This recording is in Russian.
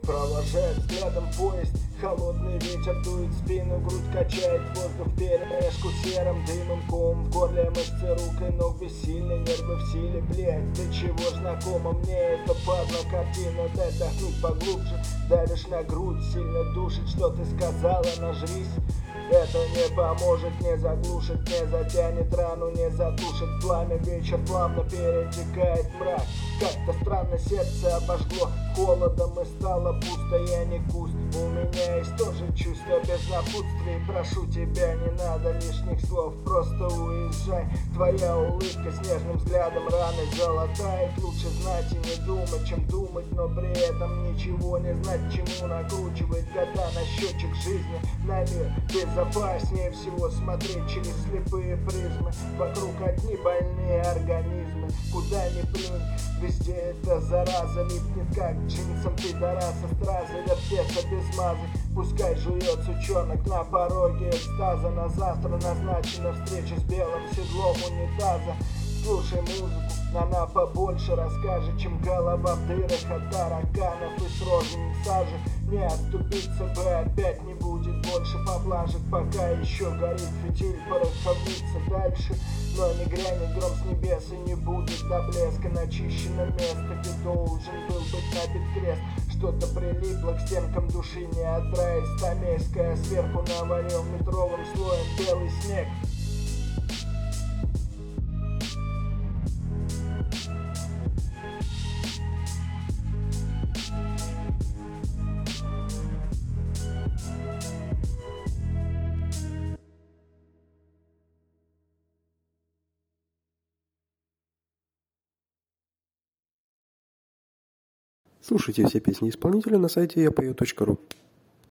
Провожает взглядом поезд, холодный ветер дует в спину, грудь качает воздух вперемешку серым дымом, ком в горле, мышцы рук и ног бессильны, нервы в силе, блять, до чего знакомо мне эта падла картина, дай вдохнуть поглубже, давишь на грудь, сильно душит, что ты сказала, нажрись. Это не поможет, не заглушит, не затянет рану, не затушит пламя. Вечер плавно перетекает в мрак. Как-то странно сердце обожгло холодом и стало пусто, я не куст. У меня есть тоже чувство без напутствий. Прошу тебя, не надо лишних слов, просто уезжай. Твоя улыбка с нежным взглядом раны золотает. Лучше знать и не думать, чем думать, но при этом ничего не знать, чему накручивает года на счетчик жизни, на мир. Безопаснее всего смотреть через слепые призмы. Вокруг одни больные организмы. Куда ни плюнь, везде эта зараза липнет как джинсом пидораса. Стразы вертеться без мазы. Пускай жует сучонок на пороге экстаза. На завтра назначена встреча с белым седлом унитаза. Слушай музыку, она побольше расскажет, чем голова в дырах от тараканов и с розами сажи. Не отступиться бы, опять не будет больше поблажек, пока еще горит фитиль пороховница дальше. Но не грянет гром с небес и не будет до блеска начищено место, где должен был быть набит крест. Что-то прилипло к стенкам души, не отдраить стамейская, сверху навалил метровым слоем белый снег. Слушайте все песни исполнителя на сайте yapoe.ru.